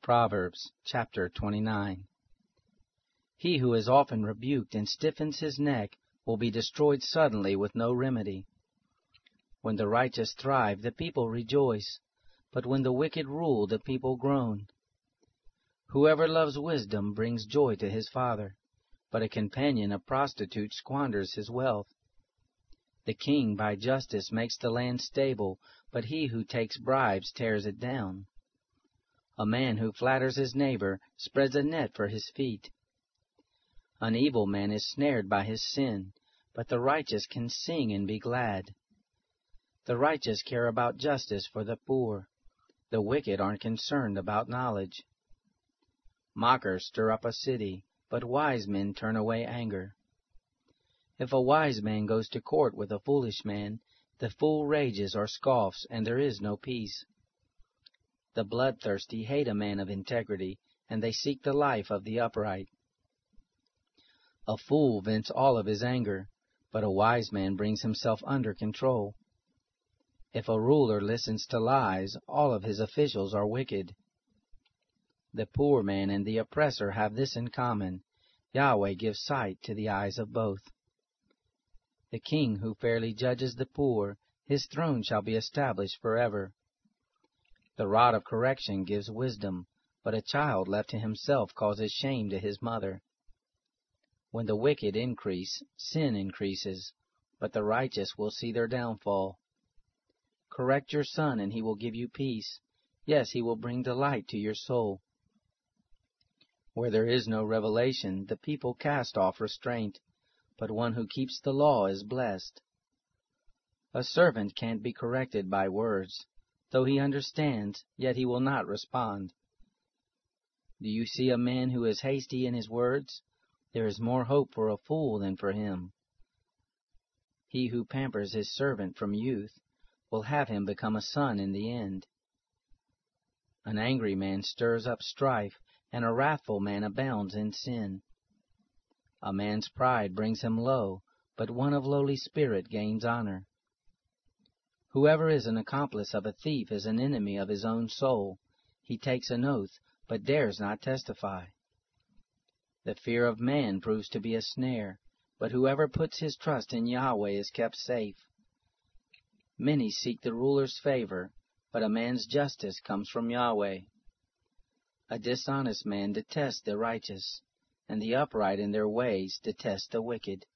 Proverbs chapter 29. He who is often rebuked and stiffens his neck will be destroyed suddenly with no remedy. When the righteous thrive, the people rejoice, but when the wicked rule, the people groan. Whoever loves wisdom brings joy to his father, but a companion of prostitutes squanders his wealth. The king by justice makes the land stable, but he who takes bribes tears it down. A man who flatters his neighbor spreads a net for his feet. An evil man is snared by his sin, but the righteous can sing and be glad. The righteous care about justice for the poor. The wicked aren't concerned about knowledge. Mockers stir up a city, but wise men turn away anger. If a wise man goes to court with a foolish man, the fool rages or scoffs, and there is no peace. The bloodthirsty hate a man of integrity, and they seek the life of the upright. A fool vents all of his anger, but a wise man brings himself under control. If a ruler listens to lies, all of his officials are wicked. The poor man and the oppressor have this in common: Yahweh gives sight to the eyes of both. The king who fairly judges the poor, his throne shall be established forever. The rod of correction gives wisdom, but a child left to himself causes shame to his mother. When the wicked increase, sin increases, but the righteous will see their downfall. Correct your son, and he will give you peace. Yes, he will bring delight to your soul. Where there is no revelation, the people cast off restraint, but one who keeps the law is blessed. A servant can't be corrected by words. Though he understands, yet he will not respond. Do you see a man who is hasty in his words? There is more hope for a fool than for him. He who pampers his servant from youth will have him become a son in the end. An angry man stirs up strife, and a wrathful man abounds in sin. A man's pride brings him low, but one of lowly spirit gains honor. Whoever is an accomplice of a thief is an enemy of his own soul. He takes an oath, but dares not testify. The fear of man proves to be a snare, but whoever puts his trust in Yahweh is kept safe. Many seek the ruler's favor, but a man's justice comes from Yahweh. A dishonest man detests the righteous, and the upright in their ways detest the wicked.